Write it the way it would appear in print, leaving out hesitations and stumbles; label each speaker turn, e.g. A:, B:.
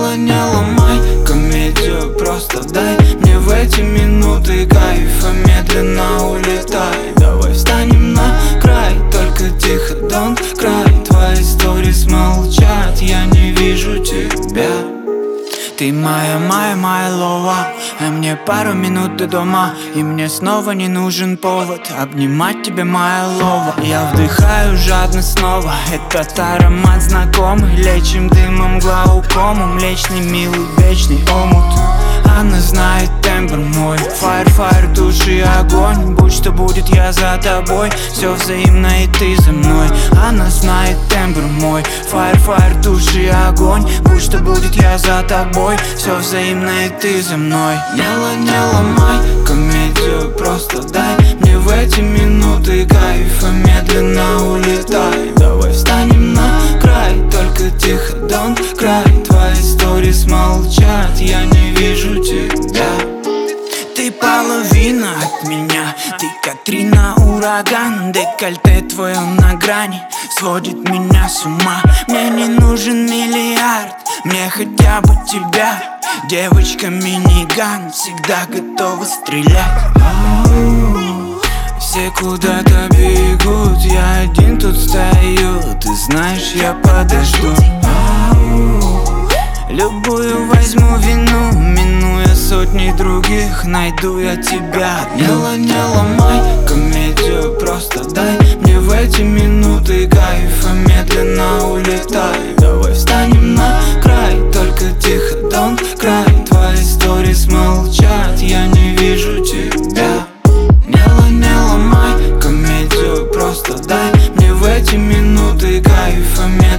A: не ломай комедию, просто дай мне в эти минуты кайфа, медленно улетай. Давай встанем на край, только тихо, don't cry. Твои сторис молчат, я не вижу тебя. Ты моя лова, а мне пару минут до дома, и мне снова не нужен повод обнимать тебя, моя лова. Я вдыхаю жадно снова этот аромат знакомый, лечим дымом глаукому, млечный, милый, вечный омут. Она знает тембр мой, fire, души, огонь. Будь что будет, я за тобой, все взаимно и ты за мной. Она знает тембр мой, fire, души, огонь. Будь что будет, я за тобой, все взаимно и ты за мной. Не ломай комедию, просто дай мне в эти минуты кайфа, медленно улетай. Давай встанем на край, только тихо, don't cry. Твои сторис молчат, я не вижу тебя. Ты половина от меня, ты Катрина, ураган. Декольте твое на грани сводит меня с ума. Мне не нужен миллиард, мне хотя бы тебя. Девочка миниган, всегда готова стрелять. Все куда-то бегут, я один тут стою. Ты знаешь, я подожду. Любую возьму вину, минуя сотни других, найду я тебя. Не ломай комедию, просто дай мне в эти минуты кайфа, медленно улетай. Давай встанем на край, только тихо, don't cry. Твои сторис молчат, я не вижу тебя. Не ломай комедию, просто дай мне в эти минуты кайфа, медленно